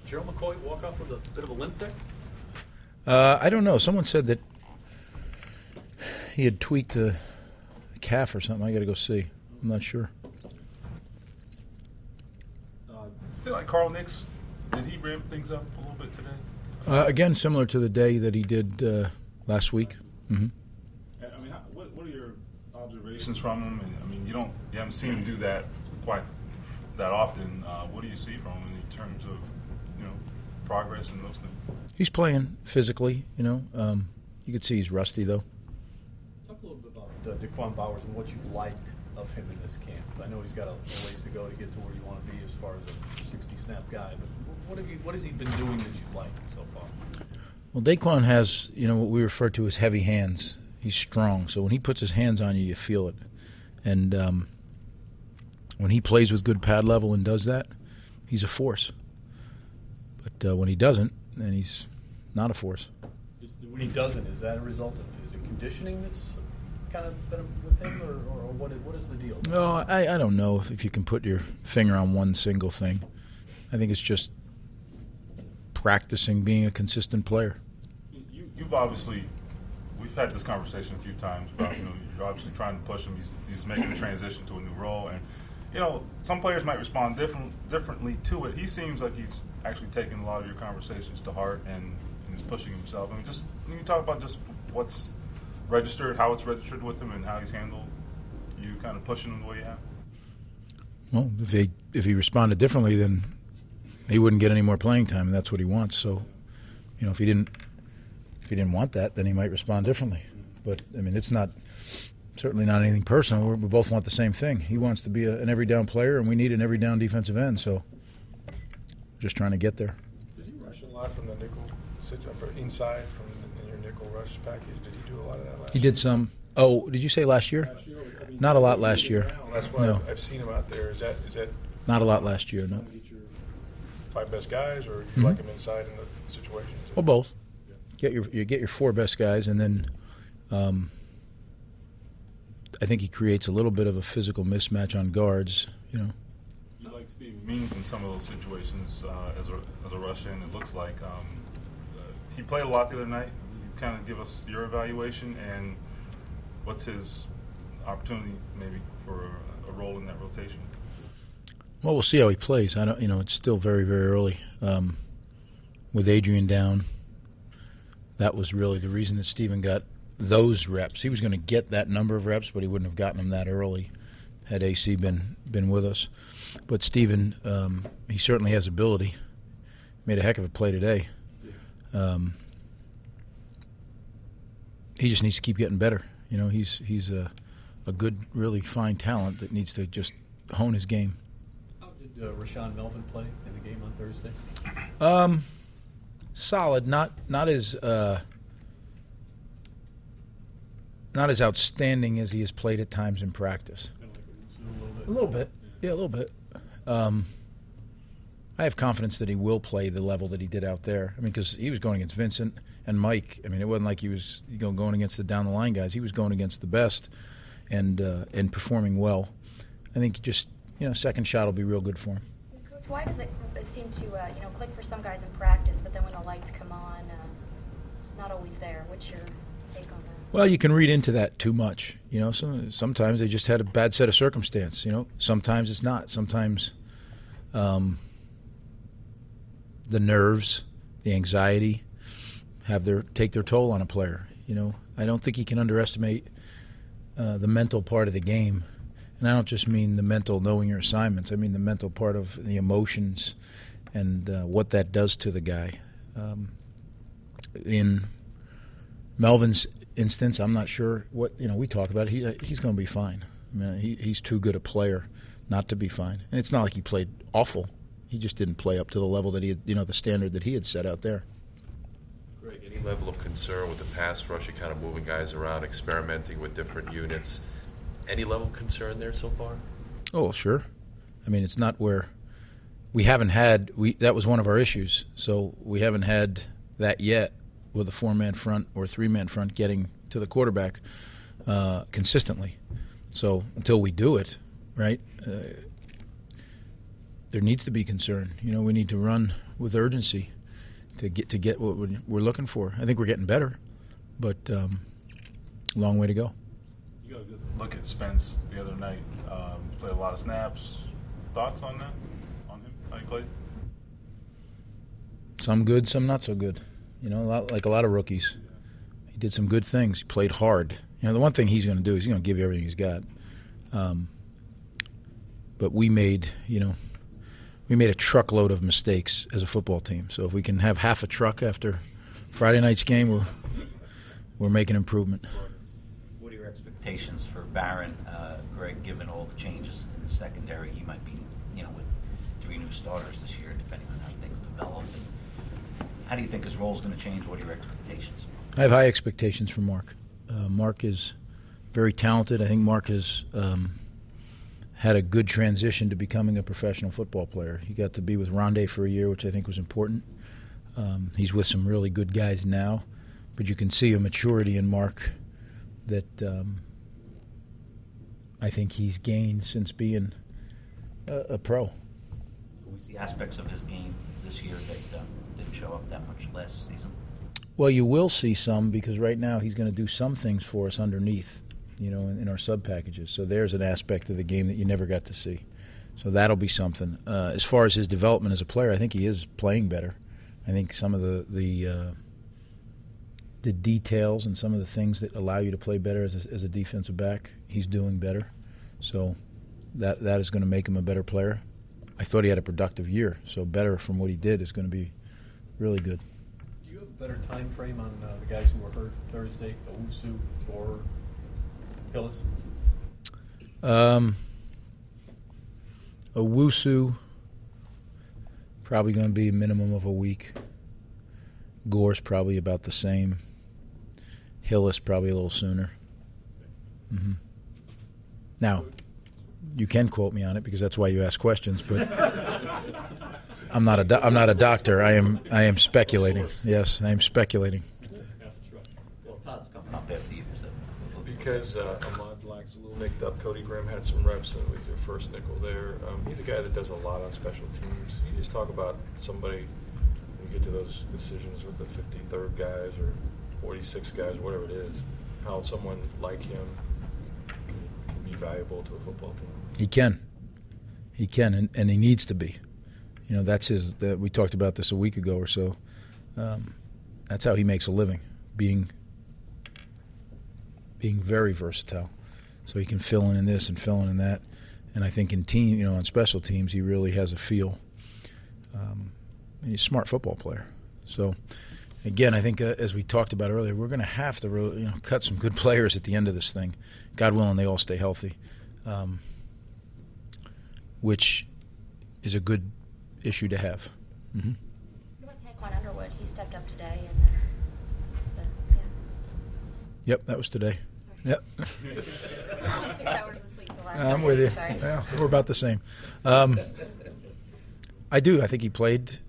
Gerald McCoy walk off with a bit of a limp there? I don't know. Someone said that he had tweaked a calf or something. I got to go see. I'm not sure. Is it like Carl Nicks? Did he ramp things up a little bit today? Again, similar to the day that he did last week. Mm-hmm. I mean, what are your observations from him? And, I mean, you haven't seen him do that quite that often. What do you see from him in terms of progress and those things? He's playing physically. You could see he's rusty though. Talk a little bit about Daquan Bowers and what you've liked of him in this camp. I know he's got a ways to go to get to where you want to be as far as a 60-snap guy, but what has he been doing that you like so far? Well, Daquan has, what we refer to as heavy hands. He's strong, so when he puts his hands on you, you feel it. And when he plays with good pad level and does that, he's a force. But when he doesn't, then he's not a force. When he doesn't, is that a result of conditioning that's kind of been with him, or what is the deal? No, I don't know if you can put your finger on one single thing. I think it's just practicing being a consistent player. You've obviously, we've had this conversation a few times about, you're obviously trying to push him. He's making a transition to a new role, and some players might respond differently to it. He seems like he's actually taking a lot of your conversations to heart and is pushing himself. I mean, just can you talk about just what's registered, how it's registered with him, and how he's handled you kind of pushing him the way you have? Well, if he responded differently, then he wouldn't get any more playing time, and that's what he wants. So, if he didn't want that, then he might respond differently. But I mean, it's certainly not anything personal. We both want the same thing. He wants to be an every down player, and we need an every down defensive end. So, just trying to get there. Did he rush a lot from the nickel inside in your nickel rush package? Did he do a lot of that last year? He did some. Oh, did you say last year? Last year? I mean, not a lot last year. That's why No. I've seen him out there. Is that Not a lot last year, no. get your 5 best guys, or you like him inside in the situations? Well, both. You get your 4 best guys, and then I think he creates a little bit of a physical mismatch on guards. You like Steve Means in some of those situations as a rush-in. It looks like he played a lot the other night. You kind of give us your evaluation, and what's his opportunity maybe for a role in that rotation? Well, we'll see how he plays. I don't. It's still very, very early. With Adrian down, that was really the reason that Steven got those reps. He was going to get that number of reps, but he wouldn't have gotten them that early had AC been with us. But Steven, he certainly has ability. Made a heck of a play today. He just needs to keep getting better. He's a good, really fine talent that needs to just hone his game. How did Rashawn Melvin play in the game on Thursday? Solid, not as outstanding as he has played at times in practice. A little bit. Yeah, a little bit. I have confidence that he will play the level that he did out there. I mean, because he was going against Vincent and Mike. I mean, it wasn't like he was going against the down the line guys. He was going against the best and performing well. I think just second shot will be real good for him. Coach, why does it seem to click for some guys in practice, but then when the lights come on, not always there? What's your take on that? Well, you can read into that too much. Sometimes they just had a bad set of circumstance. Sometimes it's not. Sometimes the nerves, the anxiety, take their toll on a player. I don't think you can underestimate the mental part of the game. And I don't just mean the mental knowing your assignments. I mean the mental part of the emotions and what that does to the guy. In Melvin's instance, I'm not sure what we talk about it. He's going to be fine. I mean, he's too good a player not to be fine. And it's not like he played awful. He just didn't play up to the level that he had, the standard that he had set out there. Greg, any level of concern with the pass rush? You're kind of moving guys around, experimenting with different units. Any level of concern there so far? Oh, sure. I mean, it's not where we haven't had that was one of our issues. So we haven't had that yet with a 4-man front or 3-man front getting to the quarterback consistently. So until we do it, right, there needs to be concern. We need to run with urgency to get what we're looking for. I think we're getting better, but long way to go. You got a good look at Spence the other night. Played a lot of snaps. Thoughts on that? On him? How he played? Some good, some not so good. Like a lot of rookies. He did some good things. He played hard. The one thing he's going to do is he's going to give you everything he's got. But we made a truckload of mistakes as a football team. So if we can have half a truck after Friday night's game, we're making improvement. What are your expectations for Barron, Greg, given all the changes in the secondary? He might be, with 3 new starters this year, depending on how things develop. How do you think his role is going to change? What are your expectations? I have high expectations for Mark. Mark is very talented. I think Mark has had a good transition to becoming a professional football player. He got to be with Rondé for a year, which I think was important. He's with some really good guys now, but you can see a maturity in Mark that I think he's gained since being a pro. Can we see aspects of his game this year that didn't show up that much last season? Well, you will see some, because right now he's going to do some things for us underneath, in our sub packages. So there's an aspect of the game that you never got to see. So that'll be something. As far as his development as a player, I think he is playing better. I think some of the details and some of the things that allow you to play better as a defensive back, he's doing better. So that is going to make him a better player. I thought he had a productive year, so better from what he did is going to be really good. Do you have a better time frame on the guys who were hurt Thursday, Owusu or Hillis? Owusu, probably going to be a minimum of a week. Gore's probably about the same. Hillis probably a little sooner. Mm-hmm. Now, you can quote me on it because that's why you ask questions, but I'm not a doctor. I am speculating. Yes, I am speculating. Well, Todd's coming up after you. Because Ahmad Black's a little nicked up. Cody Graham had some reps and was your first nickel there. He's a guy that does a lot on special teams. You just talk about somebody when you get to those decisions with the 53rd guys or 46 guys, whatever it is, how someone like him can be valuable to a football team. He can, and he needs to be. That's his. We talked about this a week ago or so. That's how he makes a living, being very versatile. So he can fill in this and fill in that. And I think in team, on special teams, he really has a feel. And he's a smart football player. So, again, I think as we talked about earlier, we're going to have to really, cut some good players at the end of this thing. God willing, they all stay healthy, which is a good issue to have. Mm-hmm. What about Taekwon Underwood? He stepped up today, and Yep, that was today. Sorry. Yep. 6 hours of sleep the last I'm night. with you. Sorry. Yeah, we're about the same. I do. I think he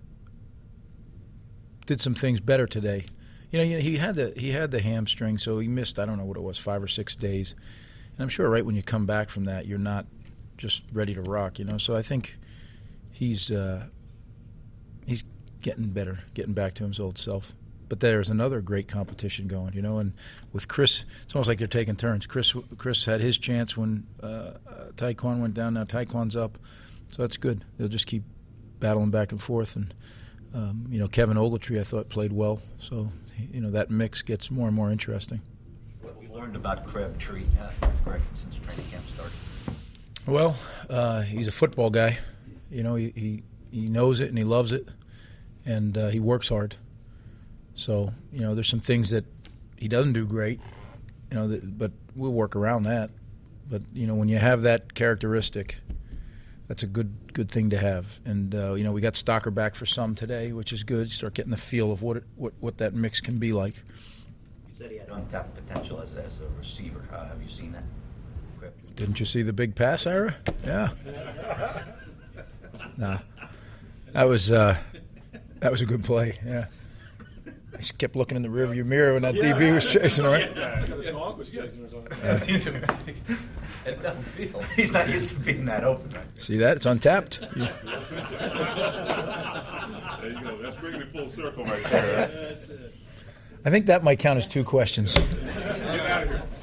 did some things better today. He had the hamstring, so he missed, I don't know what it was, 5 or 6 days. And I'm sure right when you come back from that, you're not just ready to rock, So I think he's getting better, getting back to his old self. But there's another great competition going, and with Chris, it's almost like they're taking turns. Chris had his chance when Taekwon went down. Now Taekwon's up, so that's good. They'll just keep battling back and forth. And Kevin Ogletree, I thought, played well. So that mix gets more and more interesting. What we learned about Crabtree, Greg, since training camp started. Well, he's a football guy. He knows it and he loves it, and he works hard. So, there's some things that he doesn't do great, but we'll work around that. But, when you have that characteristic, that's a good thing to have. And, we got Stocker back for some today, which is good. Start getting the feel of what that mix can be like. You said he had untapped potential as a receiver. Have you seen that? Didn't you see the big pass, Ira? Yeah. Nah. That was a good play, yeah. He just kept looking in the rearview mirror when that DB was chasing him, right? The dog was chasing him. Teach him. head downfield. He's not used to being that open, right? See that? It's untapped. There you go. That's bringing it full circle right there. I think that might count as 2 questions. Get out of here.